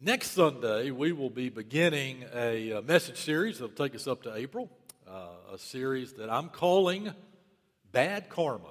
Next Sunday, we will be beginning a message series that will take us up to April, a series that I'm calling Bad Karma.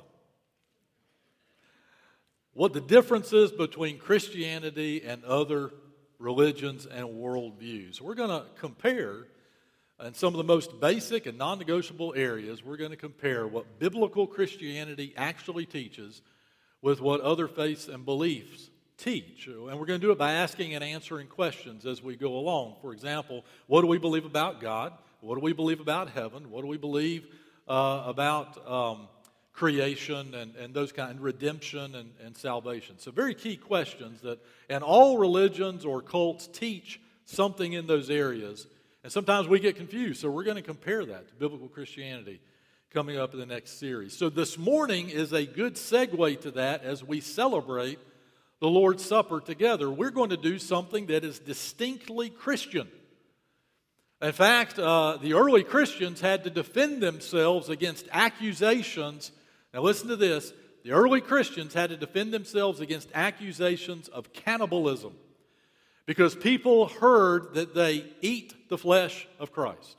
What the difference is between Christianity and other religions and worldviews. We're going to compare, in some of the most basic and non-negotiable areas, we're going to compare what biblical Christianity actually teaches with what other faiths and beliefs teach. And we're going to do it by asking and answering questions as we go along. For example, what do we believe about God? What do we believe about heaven? What do we believe about creation and those kind, redemption and salvation? So very key questions that, and all religions or cults teach something in those areas. And sometimes we get confused. So we're going to compare that to biblical Christianity coming up in the next series. So this morning is a good segue to that as we celebrate the Lord's Supper together. We're going to do something that is distinctly Christian. In fact, the early Christians had to defend themselves against accusations. Now listen to this. The early Christians had to defend themselves against accusations of cannibalism because people heard that they eat the flesh of Christ.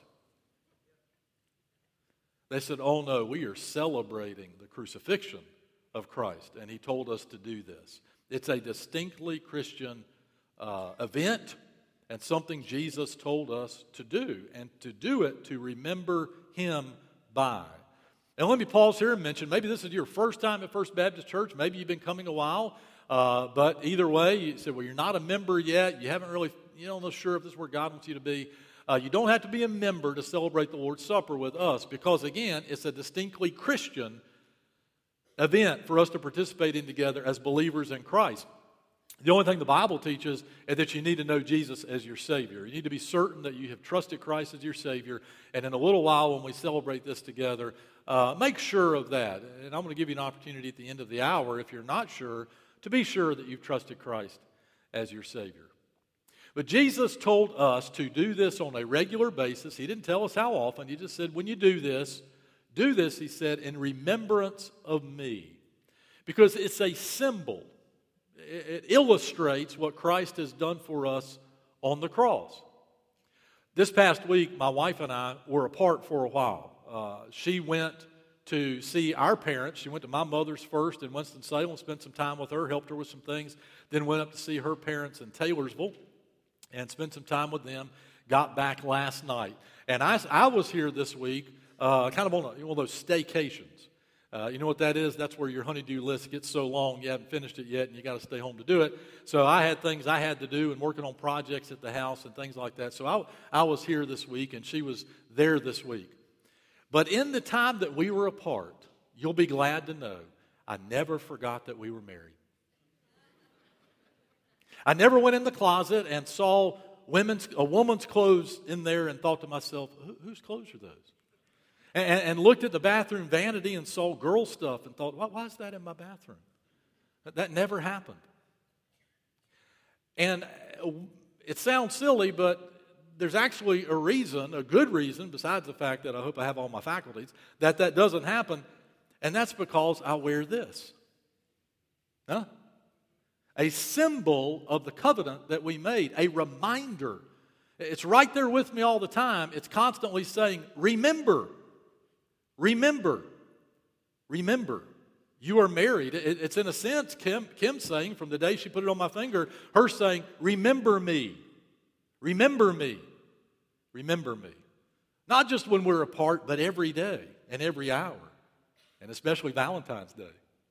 They said, oh no, we are celebrating the crucifixion of Christ, and he told us to do this. It's a distinctly Christian event and something Jesus told us to do, and to do it to remember him by. And let me pause here and mention, maybe this is your first time at First Baptist Church, maybe you've been coming a while, but either way, you said, well, you're not a member yet, you don't know sure if this is where God wants you to be. You don't have to be a member to celebrate the Lord's Supper with us, because again, it's a distinctly Christian event for us to participate in together as believers in Christ. The only thing the Bible teaches is that you need to know Jesus as your Savior. You need to be certain that you have trusted Christ as your Savior. And in a little while when we celebrate this together, make sure of that. And I'm going to give you an opportunity at the end of the hour, if you're not sure, to be sure that you've trusted Christ as your Savior. But Jesus told us to do this on a regular basis. He didn't tell us how often. He just said, when you do this, he said, in remembrance of me. Because it's a symbol. It illustrates what Christ has done for us on the cross. This past week, my wife and I were apart for a while. She went to see our parents. She went to my mother's first in Winston-Salem, spent some time with her, helped her with some things, then went up to see her parents in Taylorsville and spent some time with them, got back last night. And I was here this week kind of on one of those staycations. You know what that is? That's where your honey-do list gets so long you haven't finished it yet and you got to stay home to do it. So I had things I had to do and working on projects at the house and things like that. So I was here this week and she was there this week. But in the time that we were apart, you'll be glad to know, I never forgot that we were married. I never went in the closet and saw a woman's clothes in there and thought to myself, whose clothes are those? And looked at the bathroom vanity and saw girl stuff and thought, why is that in my bathroom? That never happened. And it sounds silly, but there's actually a reason, a good reason, besides the fact that I hope I have all my faculties, that doesn't happen. And that's because I wear this. Huh? A symbol of the covenant that we made, a reminder. It's right there with me all the time. It's constantly saying, remember. Remember, remember, you are married. It's in a sense, Kim saying, from the day she put it on my finger, her saying, remember me, remember me, remember me. Not just when we're apart, but every day and every hour, and especially Valentine's Day.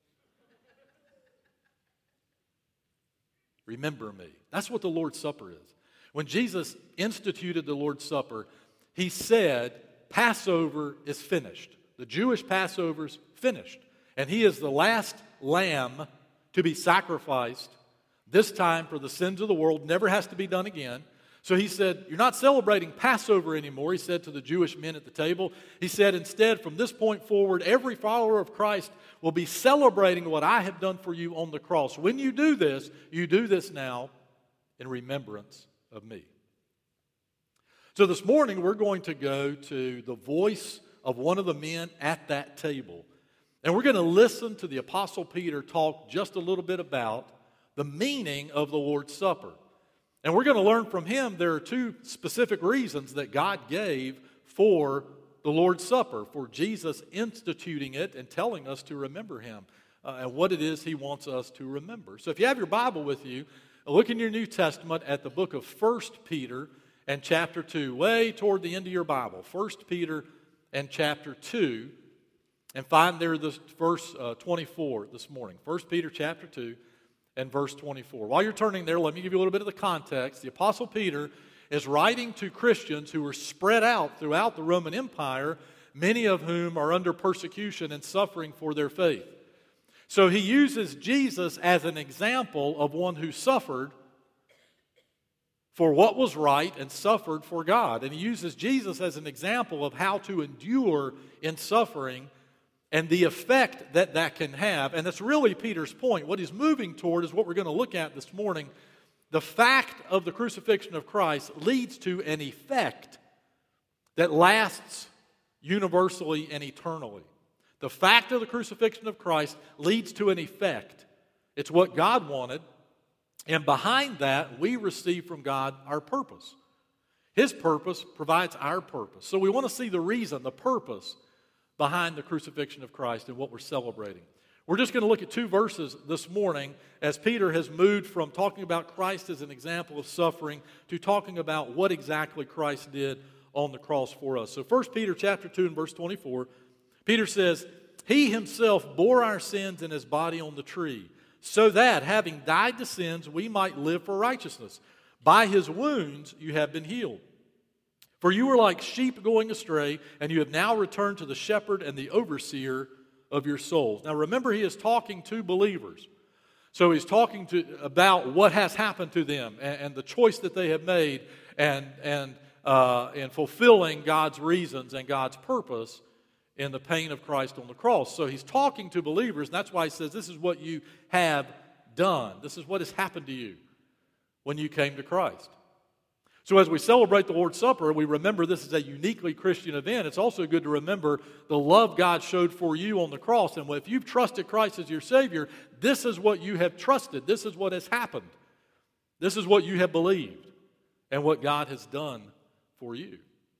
Remember me. That's what the Lord's Supper is. When Jesus instituted the Lord's Supper, he said, Passover is finished. The Jewish Passover's finished. And he is the last lamb to be sacrificed, this time for the sins of the world, never has to be done again. So he said, you're not celebrating Passover anymore, he said to the Jewish men at the table. He said, instead, from this point forward, every follower of Christ will be celebrating what I have done for you on the cross. When you do this now in remembrance of me. So this morning, we're going to go to the voice of one of the men at that table. And we're going to listen to the Apostle Peter talk just a little bit about the meaning of the Lord's Supper. And we're going to learn from him there are two specific reasons that God gave for the Lord's Supper, for Jesus instituting it and telling us to remember him and what it is he wants us to remember. So if you have your Bible with you, look in your New Testament at the book of 1 Peter and chapter 2, way toward the end of your Bible, 1 Peter and chapter 2, and find there this verse 24 this morning. 1 Peter chapter 2 and verse 24. While you're turning there, let me give you a little bit of the context. The Apostle Peter is writing to Christians who are spread out throughout the Roman Empire, many of whom are under persecution and suffering for their faith. So he uses Jesus as an example of one who suffered for what was right and suffered for God. And he uses Jesus as an example of how to endure in suffering and the effect that that can have. And that's really Peter's point. What he's moving toward is what we're going to look at this morning. The fact of the crucifixion of Christ leads to an effect that lasts universally and eternally. The fact of the crucifixion of Christ leads to an effect. It's what God wanted. And behind that, we receive from God our purpose. His purpose provides our purpose. So we want to see the reason, the purpose behind the crucifixion of Christ and what we're celebrating. We're just going to look at two verses this morning as Peter has moved from talking about Christ as an example of suffering to talking about what exactly Christ did on the cross for us. So 1 Peter chapter 2 and verse 24, Peter says, "He himself bore our sins in his body on the tree, so that, having died to sins, we might live for righteousness. By his wounds you have been healed. For you were like sheep going astray, and you have now returned to the shepherd and the overseer of your souls." Now remember, he is talking to believers. So he's talking about what has happened to them and the choice that they have made and fulfilling God's reasons and God's purpose in the pain of Christ on the cross. So he's talking to believers, and that's why he says, this is what you have done. This is what has happened to you when you came to Christ. So as we celebrate the Lord's Supper, we remember this is a uniquely Christian event. It's also good to remember the love God showed for you on the cross. And if you've trusted Christ as your Savior, this is what you have trusted. This is what has happened. This is what you have believed and what God has done for you.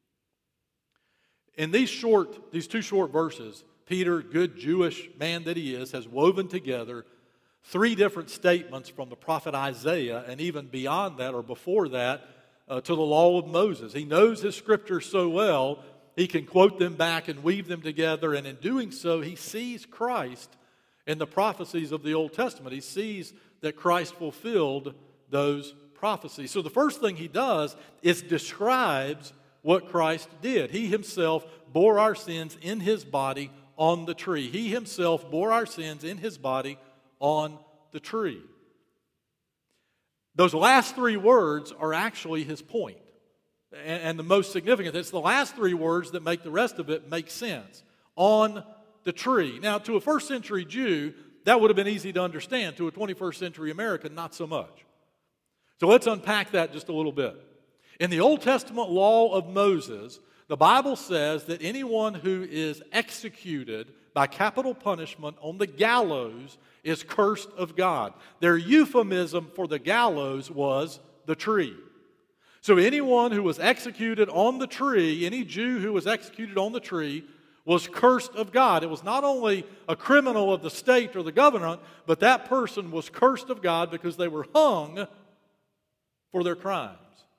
In these two short verses, Peter, good Jewish man that he is, has woven together three different statements from the prophet Isaiah and even beyond that or before that to the law of Moses. He knows his scriptures so well, he can quote them back and weave them together, and in doing so, he sees Christ in the prophecies of the Old Testament. He sees that Christ fulfilled those prophecies. So the first thing he does is describes what Christ did. He himself bore our sins in his body on the tree. He himself bore our sins in his body on the tree. Those last three words are actually his point. And the most significant, it's the last three words that make the rest of it make sense. On the tree. Now, to a first century Jew, that would have been easy to understand. To a 21st century American, not so much. So let's unpack that just a little bit. In the Old Testament law of Moses, the Bible says that anyone who is executed by capital punishment on the gallows is cursed of God. Their euphemism for the gallows was the tree. So anyone who was executed on the tree, any Jew who was executed on the tree, was cursed of God. It was not only a criminal of the state or the government, but that person was cursed of God because they were hung for their crimes.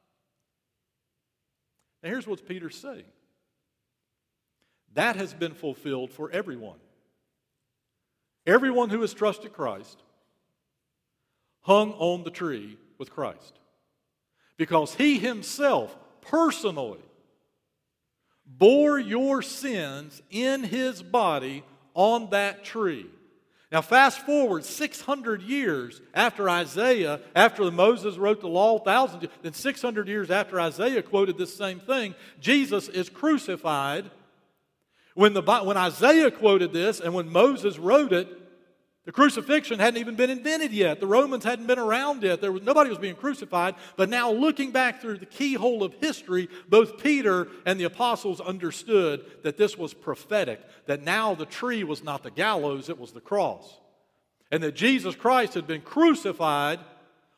And here's what Peter's saying. That has been fulfilled for everyone. Everyone who has trusted Christ hung on the tree with Christ. Because he himself personally bore your sins in his body on that tree. Now fast forward 600 years after Isaiah, after Moses wrote the law, then 600 years after Isaiah quoted this same thing, Jesus is crucified. When Isaiah quoted this and when Moses wrote it, the crucifixion hadn't even been invented yet. The Romans hadn't been around yet. Nobody was being crucified. But now looking back through the keyhole of history, both Peter and the apostles understood that this was prophetic, that now the tree was not the gallows, it was the cross. And that Jesus Christ had been crucified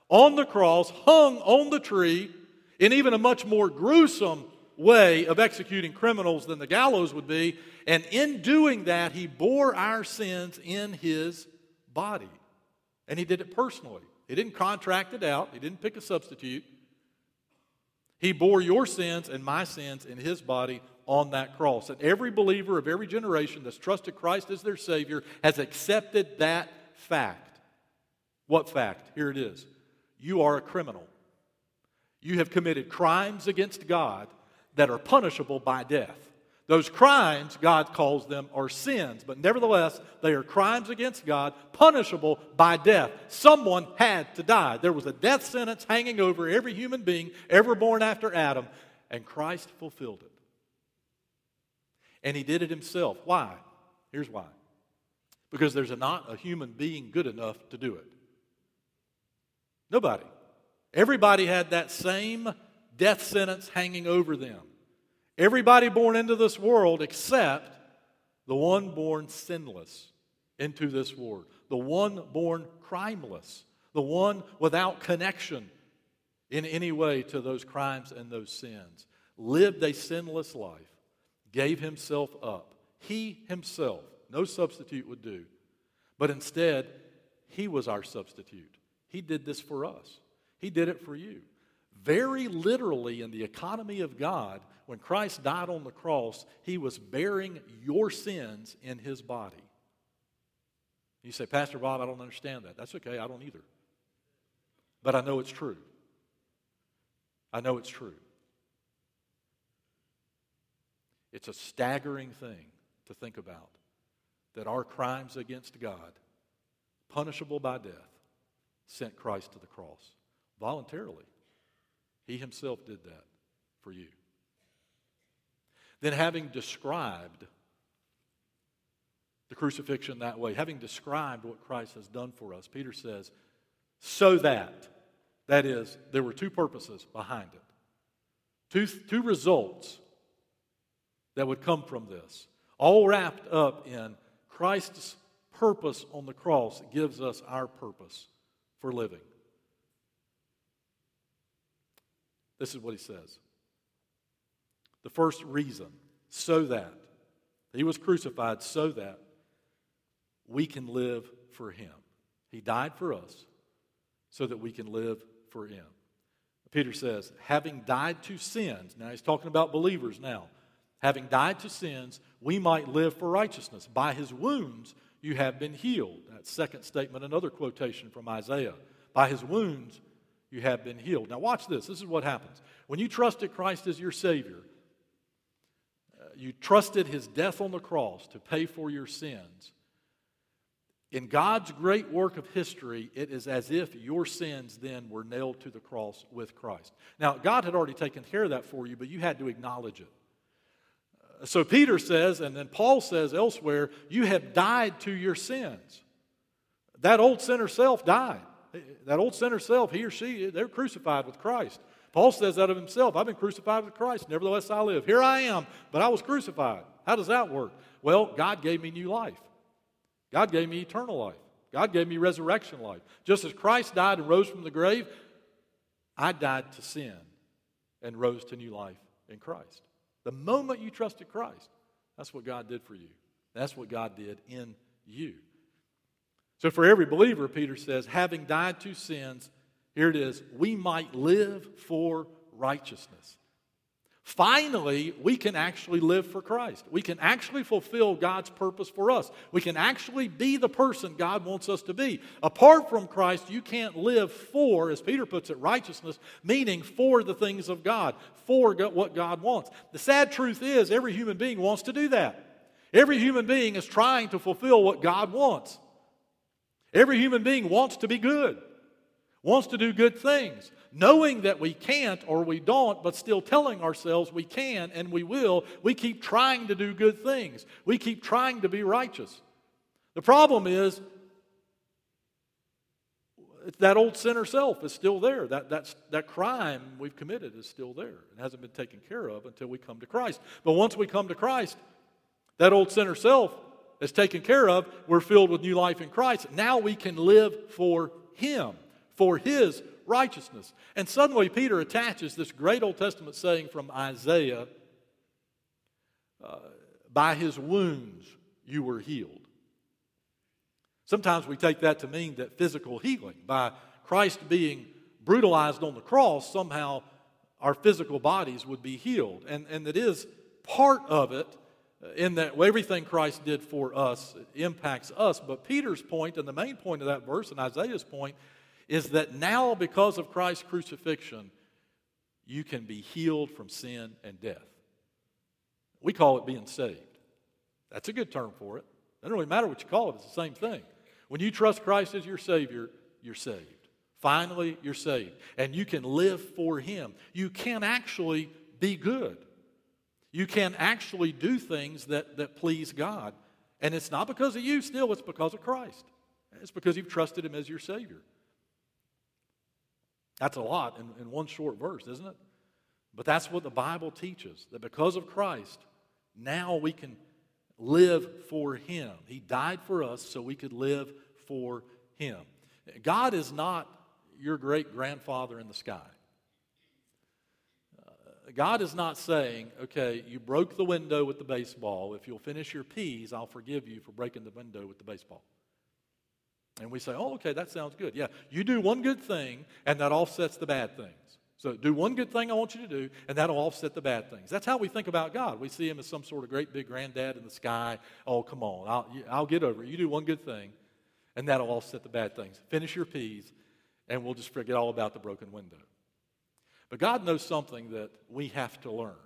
on the cross, hung on the tree, in even a much more gruesome way of executing criminals than the gallows would be. And in doing that, he bore our sins in his body. And he did it personally. He didn't contract it out. He didn't pick a substitute. He bore your sins and my sins in his body on that cross. And every believer of every generation that's trusted Christ as their Savior has accepted that fact. What fact? Here it is. You are a criminal. You have committed crimes against God that are punishable by death. Those crimes, God calls them, are sins, but nevertheless, they are crimes against God, punishable by death. Someone had to die. There was a death sentence hanging over every human being ever born after Adam, and Christ fulfilled it. And he did it himself. Why? Here's why. Because there's not a human being good enough to do it. Nobody. Everybody had that same death sentence hanging over them. Everybody born into this world except the one born sinless into this world. The one born crimeless. The one without connection in any way to those crimes and those sins. Lived a sinless life. Gave himself up. He himself, no substitute would do. But instead, he was our substitute. He did this for us. He did it for you. Very literally, in the economy of God, when Christ died on the cross, he was bearing your sins in his body. You say, Pastor Bob, I don't understand that. That's okay, I don't either. But I know it's true. I know it's true. It's a staggering thing to think about, that our crimes against God, punishable by death, sent Christ to the cross voluntarily. He himself did that for you. Then, having described the crucifixion that way, having described what Christ has done for us, Peter says, so that is, there were two purposes behind it. Two results that would come from this. All wrapped up in Christ's purpose on the cross gives us our purpose for living. This is what he says. The first reason, so that. He was crucified so that we can live for him. He died for us so that we can live for him. Peter says, having died to sins, now he's talking about believers now. Having died to sins, we might live for righteousness. By his wounds you have been healed. That second statement, another quotation from Isaiah. By his wounds you have been healed. Now watch this. This is what happens. When you trusted Christ as your Savior, you trusted his death on the cross to pay for your sins. In God's great work of history, it is as if your sins then were nailed to the cross with Christ. Now, God had already taken care of that for you, but you had to acknowledge it. So Peter says, and then Paul says elsewhere, you have died to your sins. That old sinner self died. That old sinner self, he or she, they're crucified with Christ. Paul says that of himself. I've been crucified with Christ. Nevertheless, I live. Here I am, but I was crucified. How does that work? Well, God gave me new life. God gave me eternal life. God gave me resurrection life. Just as Christ died and rose from the grave, I died to sin and rose to new life in Christ. The moment you trusted Christ, that's what God did for you. That's what God did in you. So for every believer, Peter says, having died to sins, here it is, we might live for righteousness. Finally, we can actually live for Christ. We can actually fulfill God's purpose for us. We can actually be the person God wants us to be. Apart from Christ, you can't live for, as Peter puts it, righteousness, meaning for the things of God, for what God wants. The sad truth is, every human being wants to do that. Every human being is trying to fulfill what God wants. Every human being wants to be good, wants to do good things. Knowing that we can't or we don't, but still telling ourselves we can and we will, we keep trying to do good things. We keep trying to be righteous. The problem is that old sinner self is still there. That crime we've committed is still there. It hasn't been taken care of until we come to Christ. But once we come to Christ, that old sinner self is taken care of. We're filled with new life in Christ. Now we can live for him, for his righteousness. And suddenly Peter attaches this great Old Testament saying from Isaiah, by his wounds you were healed. Sometimes we take that to mean that physical healing, by Christ being brutalized on the cross, somehow our physical bodies would be healed. And it is part of it in that everything Christ did for us impacts us. But Peter's point, and the main point of that verse, and Isaiah's point, is that now because of Christ's crucifixion, you can be healed from sin and death. We call it being saved. That's a good term for it. It doesn't really matter what you call it, it's the same thing. When you trust Christ as your Savior, you're saved. Finally, you're saved. And you can live for Him. You can actually be good. You can actually do things that please God. And it's not because of you still, it's because of Christ. It's because you've trusted Him as your Savior. That's a lot in one short verse, isn't it? But that's what the Bible teaches, that because of Christ, now we can live for Him. He died for us so we could live for Him. God is not your great-grandfather in the sky. God is not saying, okay, you broke the window with the baseball. If you'll finish your P's, I'll forgive you for breaking the window with the baseball. And we say, oh, okay, that sounds good. Yeah, you do one good thing, and that offsets the bad things. So do one good thing I want you to do, and that'll offset the bad things. That's how we think about God. We see Him as some sort of great big granddad in the sky. Oh, come on, I'll get over it. You do one good thing, and that'll offset the bad things. Finish your P's, and we'll just forget all about the broken window. But God knows something that we have to learn.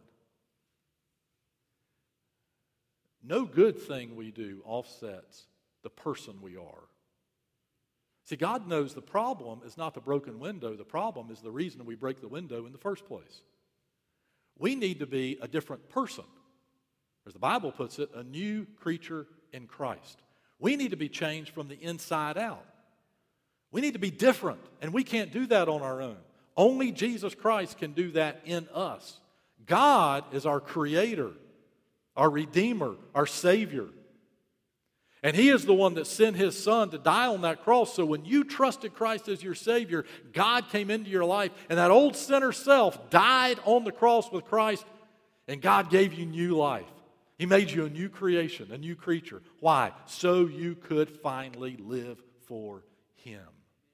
No good thing we do offsets the person we are. See, God knows the problem is not the broken window. The problem is the reason we break the window in the first place. We need to be a different person. As the Bible puts it, a new creature in Christ. We need to be changed from the inside out. We need to be different, and we can't do that on our own. Only Jesus Christ can do that in us. God is our Creator, our Redeemer, our Savior. And He is the one that sent His Son to die on that cross. So when you trusted Christ as your Savior, God came into your life, and that old sinner self died on the cross with Christ, and God gave you new life. He made you a new creation, a new creature. Why? So you could finally live for Him.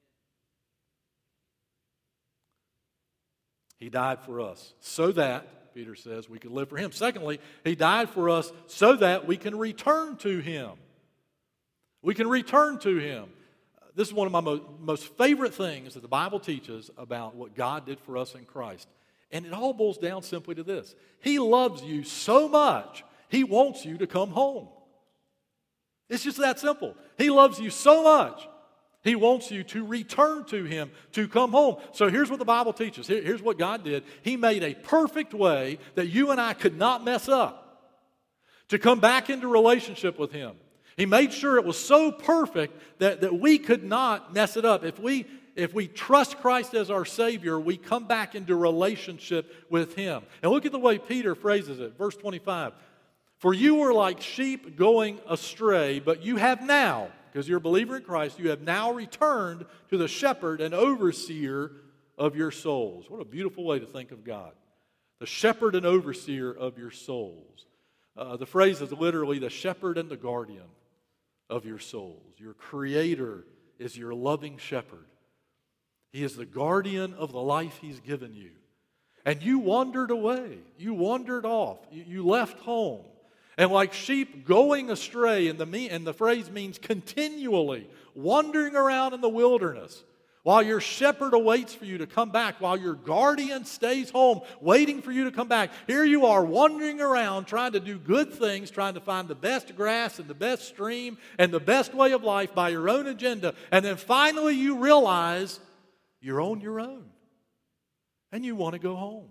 He died for us so that, Peter says, we could live for Him. Secondly, He died for us so that we can return to Him. We can return to Him. This is one of my most favorite things that the Bible teaches about what God did for us in Christ. And it all boils down simply to this. He loves you so much, He wants you to come home. It's just that simple. He loves you so much, He wants you to return to Him, to come home. So here's what the Bible teaches. Here's what God did. He made a perfect way that you and I could not mess up to come back into relationship with Him. He made sure it was so perfect that we could not mess it up. If we trust Christ as our Savior, we come back into relationship with Him. And look at the way Peter phrases it. Verse 25. For you were like sheep going astray, but you have now, because you're a believer in Christ, you have now returned to the shepherd and overseer of your souls. What a beautiful way to think of God. The shepherd and overseer of your souls. The phrase is literally the shepherd and the guardian of your souls. Your Creator is your loving shepherd. He is the guardian of the life He's given you. And you wandered away. You wandered off. You left home. And like sheep going astray, and the phrase means continually wandering around in the wilderness, while your shepherd awaits for you to come back, while your guardian stays home waiting for you to come back. Here you are wandering around trying to do good things, trying to find the best grass and the best stream and the best way of life by your own agenda. And then finally you realize you're on your own and you want to go home.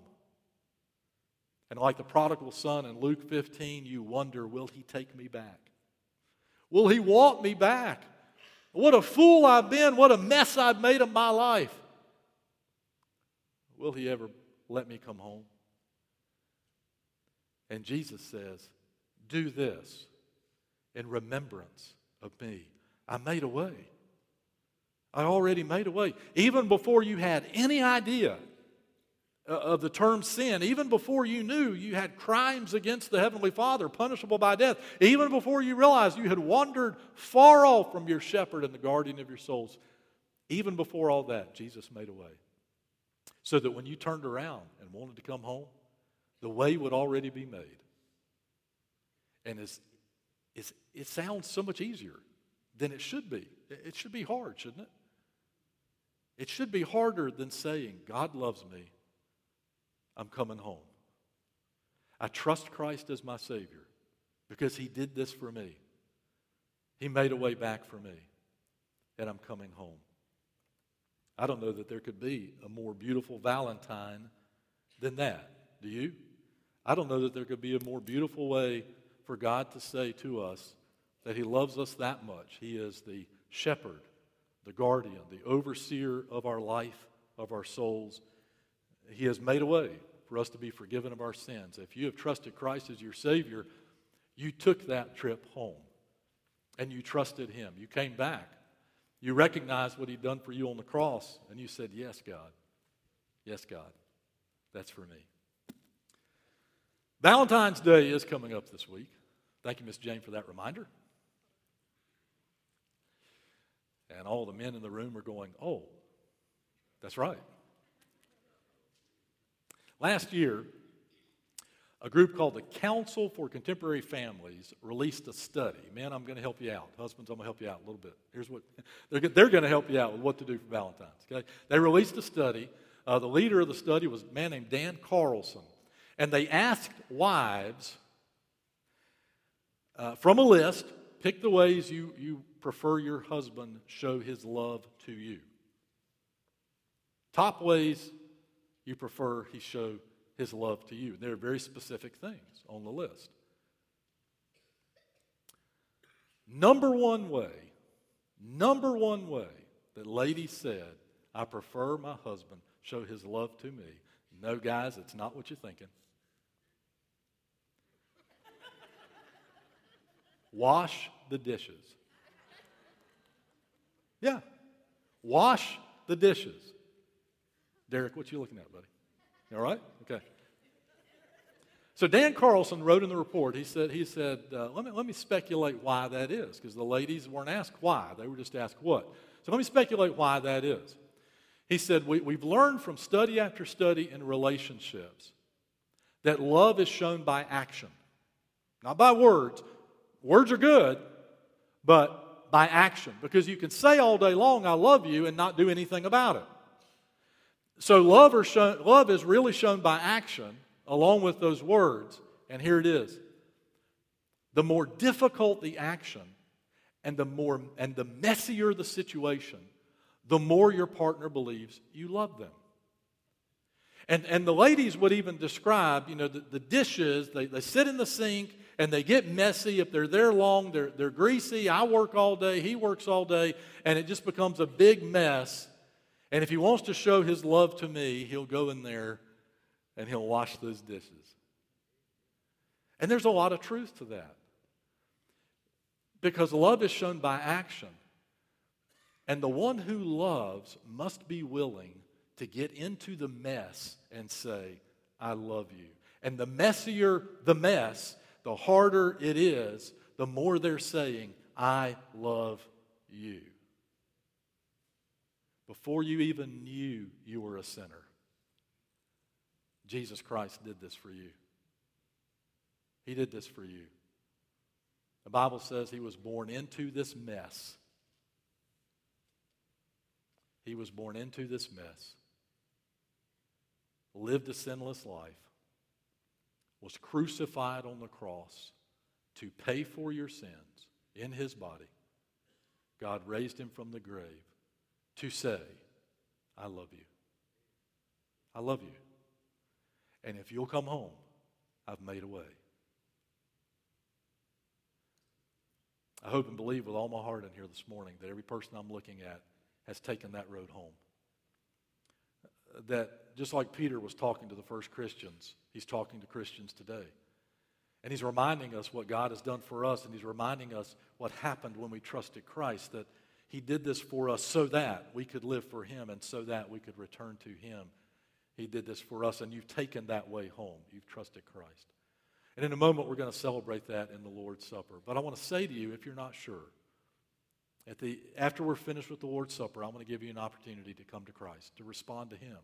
And like the prodigal son in Luke 15, you wonder, will He take me back? Will He want me back? What a fool I've been. What a mess I've made of my life. Will He ever let me come home? And Jesus says, do this in remembrance of me. I made a way. I already made a way. Even before you had any idea of the term sin, even before you knew you had crimes against the Heavenly Father, punishable by death, even before you realized you had wandered far off from your shepherd and the guardian of your souls, even before all that, Jesus made a way. So that when you turned around and wanted to come home, the way would already be made. And it sounds so much easier than it should be. It should be hard, shouldn't it? It should be harder than saying, God loves me, I'm coming home. I trust Christ as my Savior because He did this for me. He made a way back for me, and I'm coming home. I don't know that there could be a more beautiful Valentine than that. Do you? I don't know that there could be a more beautiful way for God to say to us that He loves us that much. He is the shepherd, the guardian, the overseer of our life, of our souls. He has made a way for us to be forgiven of our sins. If you have trusted Christ as your Savior, you took that trip home and you trusted Him. You came back. You recognized what He'd done for you on the cross, and you said, yes, God. Yes, God. That's for me. Valentine's Day is coming up this week. Thank you, Miss Jane, for that reminder. And all the men in the room are going, oh, that's right. Last year, a group called the Council for Contemporary Families released a study. Men, I'm going to help you out. Husbands, I'm going to help you out a little bit. Here's what they're going to help you out with what to do for Valentine's. Okay? They released a study. The leader of the study was a man named Dan Carlson. And they asked wives from a list, pick the ways you prefer your husband show his love to you. Top ways you prefer he show his love to you. There are very specific things on the list. Number one way that ladies said, I prefer my husband show his love to me. No, guys, it's not what you're thinking. Wash the dishes. Yeah. Wash the dishes. Derek, what you looking at, buddy? You all right? Okay. So Dan Carlson wrote in the report, he said, let me speculate why that is, because the ladies weren't asked why. They were just asked what. So let me speculate why that is. He said, we've learned from study after study in relationships that love is shown by action, not by words. Words are good, but by action. Because you can say all day long, I love you, and not do anything about it. So love is really shown by action, along with those words. And here it is. The more difficult the action, and the messier the situation, the more your partner believes you love them. And the ladies would even describe, the dishes, they sit in the sink, and they get messy. If they're there long, they're greasy. I work all day, he works all day, and it just becomes a big mess. And if he wants to show his love to me, he'll go in there and he'll wash those dishes. And there's a lot of truth to that. Because love is shown by action. And the one who loves must be willing to get into the mess and say, I love you. And the messier the mess, the harder it is, the more they're saying, I love you. Before you even knew you were a sinner, Jesus Christ did this for you. He did this for you. The Bible says He was born into this mess. He was born into this mess, lived a sinless life, was crucified on the cross to pay for your sins in His body. God raised Him from the grave to say, I love you. I love you. And if you'll come home, I've made a way. I hope and believe with all my heart in here this morning that every person I'm looking at has taken that road home. That just like Peter was talking to the first Christians, he's talking to Christians today. And he's reminding us what God has done for us, and he's reminding us what happened when we trusted Christ, that He did this for us so that we could live for him and so that we could return to him. He did this for us, and you've taken that way home. You've trusted Christ. And in a moment, we're going to celebrate that in the Lord's Supper. But I want to say to you, if you're not sure, after we're finished with the Lord's Supper, I'm going to give you an opportunity to come to Christ, to respond to him.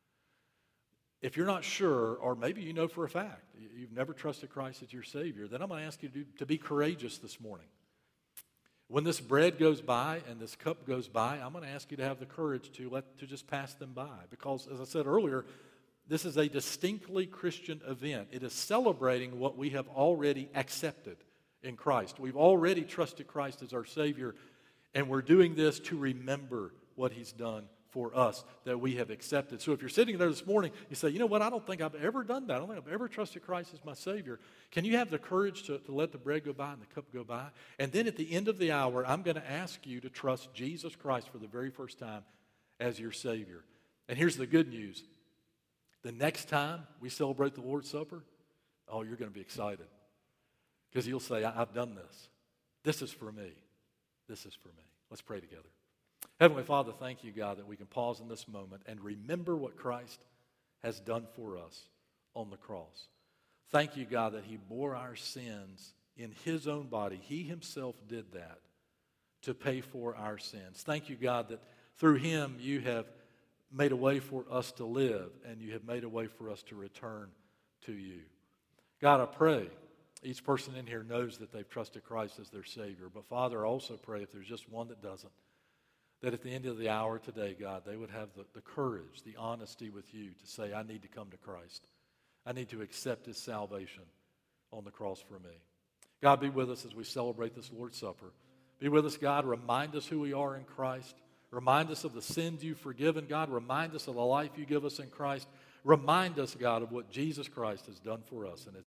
If you're not sure, or maybe you know for a fact, you've never trusted Christ as your Savior, then I'm going to ask you to be courageous this morning. When this bread goes by and this cup goes by, I'm going to ask you to have the courage to just pass them by. Because, as I said earlier, this is a distinctly Christian event. It is celebrating what we have already accepted in Christ. We've already trusted Christ as our Savior, and we're doing this to remember what he's done for us that we have accepted. So if you're sitting there this morning, you say, you know what, I don't think I've ever done that. I don't think I've ever trusted Christ as my Savior. Can you have the courage to let the bread go by and the cup go by? And then at the end of the hour, I'm going to ask you to trust Jesus Christ for the very first time as your Savior. And here's the good news. The next time we celebrate the Lord's Supper, oh, you're going to be excited. Because you'll say, I've done this. This is for me. This is for me. Let's pray together. Heavenly Father, thank you, God, that we can pause in this moment and remember what Christ has done for us on the cross. Thank you, God, that he bore our sins in his own body. He himself did that to pay for our sins. Thank you, God, that through him you have made a way for us to live and you have made a way for us to return to you. God, I pray each person in here knows that they've trusted Christ as their Savior. But Father, I also pray if there's just one that doesn't, that at the end of the hour today, God, they would have the courage, the honesty with you to say, I need to come to Christ. I need to accept his salvation on the cross for me. God, be with us as we celebrate this Lord's Supper. Be with us, God. Remind us who we are in Christ. Remind us of the sins you've forgiven, God. Remind us of the life you give us in Christ. Remind us, God, of what Jesus Christ has done for us. And